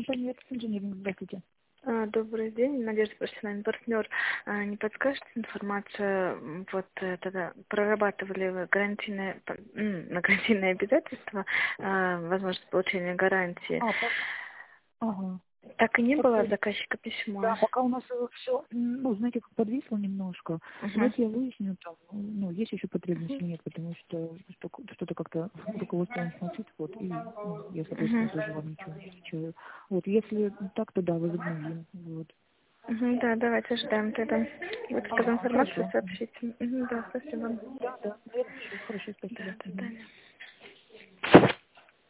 компания «Экс Инжиниринг». Здравствуйте. Добрый день, Надежда профессиональный партнер. Не подскажете информацию, тогда прорабатывали вы на гарантийные обязательства, возможность получения гарантии? Ага. Так и не было от Подходит. заказчика письма? Да, пока у нас все, знаете, как подвисло немножко. Давайте я выясню там, есть еще потребность или нет, потому что что-то как-то руководство не смотрит, и я, соответственно, тоже вам ничего не отвечаю. Если так, то да, возобновим, Да, давайте ожидаем тогда. Вот эту информацию Хорошо. сообщите. Да, спасибо. Да, я напишу. Хорошо, спасибо. До свидания.